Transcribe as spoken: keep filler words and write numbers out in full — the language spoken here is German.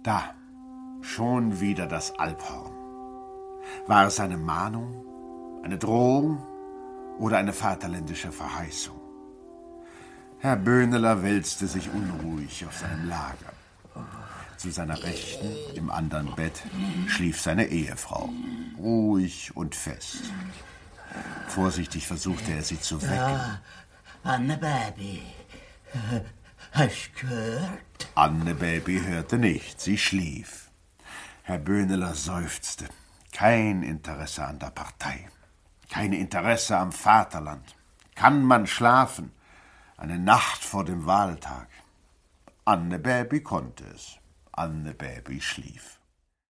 Da, schon wieder das Alphorn. War es eine Mahnung, eine Drohung oder eine vaterländische Verheißung? Herr Böhneler wälzte sich unruhig auf seinem Lager. Zu seiner Rechten, im anderen Bett, schlief seine Ehefrau, ruhig und fest. Vorsichtig versuchte er, sie zu wecken. Ja, Anne-Baby, hast du gehört? Anne-Baby hörte nicht, sie schlief. Herr Böhneler seufzte. Kein Interesse an der Partei, kein Interesse am Vaterland. Kann man schlafen? Eine Nacht vor dem Wahltag. Anne-Baby konnte es. Anne-Baby schlief.